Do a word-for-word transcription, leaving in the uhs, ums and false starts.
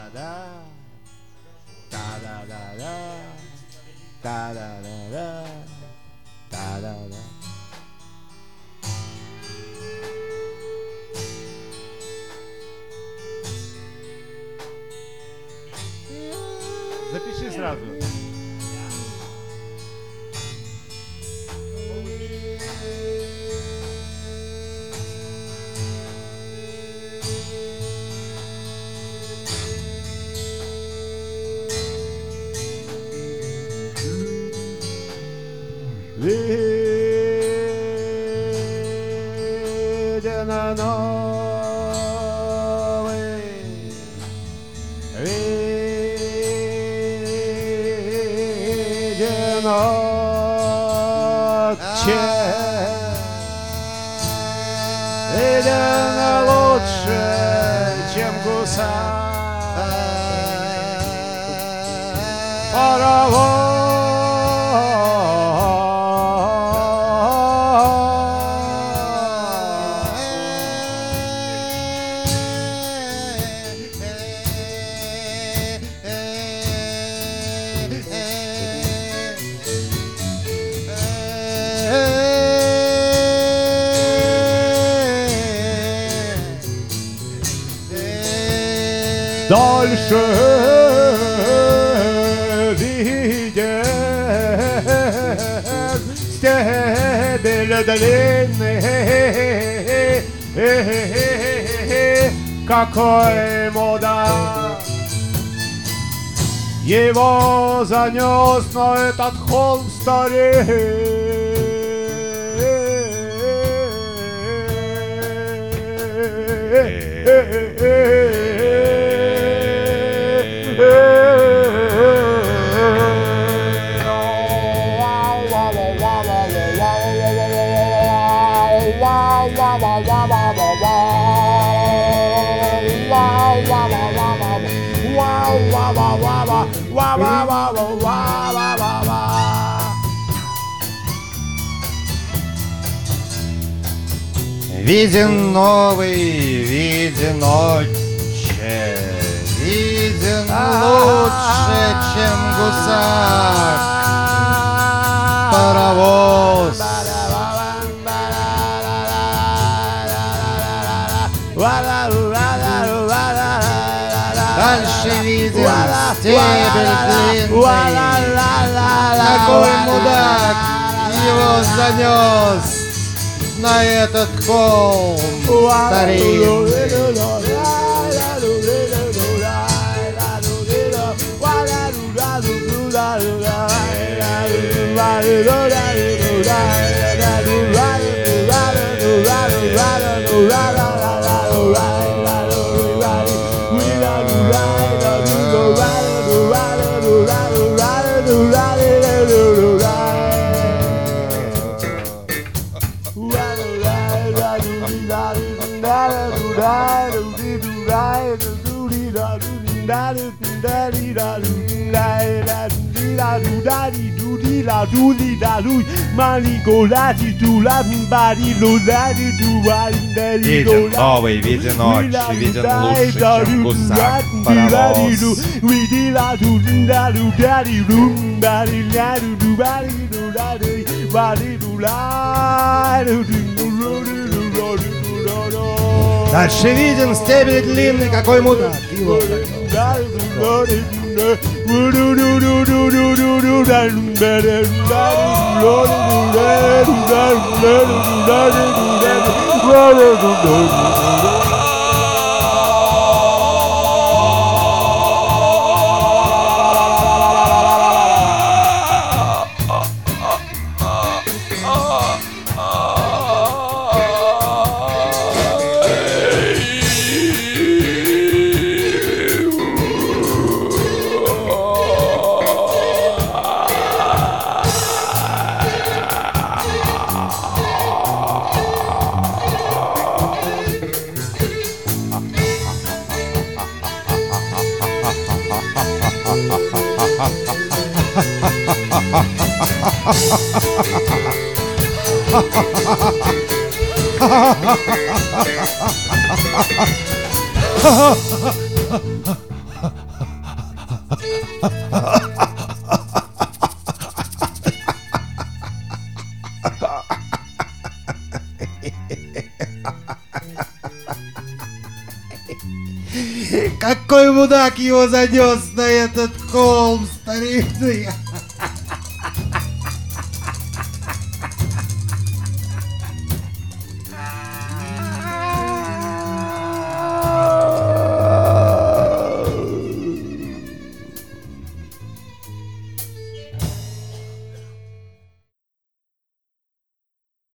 Запиши сразу. Видя на новый, видя ночи, видя лучше, чем гусар, паровоз. Дальше виден стебель длинный, какой мудак его занес на этот холм старик. Виден новый, виден отче, виден лучше, чем гусак, паровоз. Дальше виден стебель длинный, какой мудак его занес на этот холм старинный. Виден новый, виден отче, виден лучше, чем гусак, паровоз. Дальше виден стебель длинный, какой мудак его Какой мудак его занес на этот холм старинный?